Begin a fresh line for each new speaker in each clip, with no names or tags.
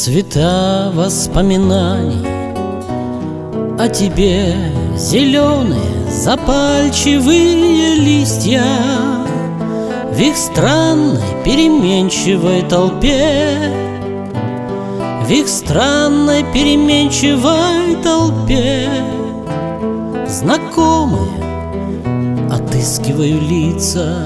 Цвета воспоминаний о тебе, зеленые запальчивые листья, в их странной переменчивой толпе, в их странной переменчивой толпе знакомые отыскиваю лица.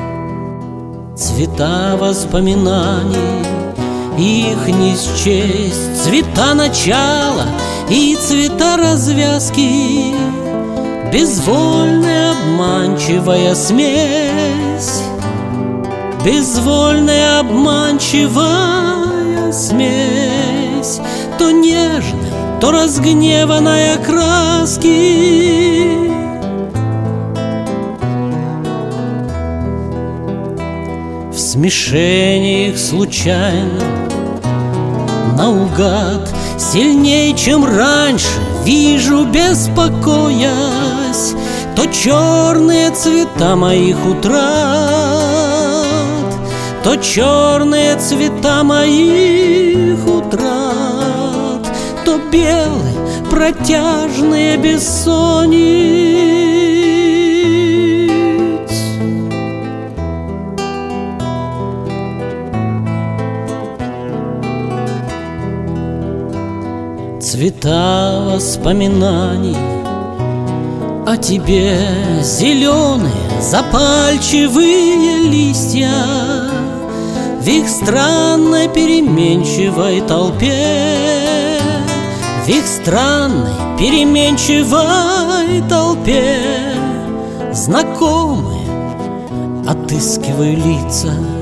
Цвета воспоминаний, их не счесть, цвета начала и цвета развязки, безвольная обманчивая смесь, безвольная обманчивая смесь, то нежной, то разгневанной окраски. В смешении их случайно, наугад, сильней, чем раньше, вижу, беспокоясь, то черные цвета моих утрат, то черные цвета моих утрат, то белые протяжные бессонниц. Цвета воспоминаний о тебе, зеленые запальчивые листья, в их странной переменчивой толпе, в их странной переменчивой толпе знакомые отыскиваю лица.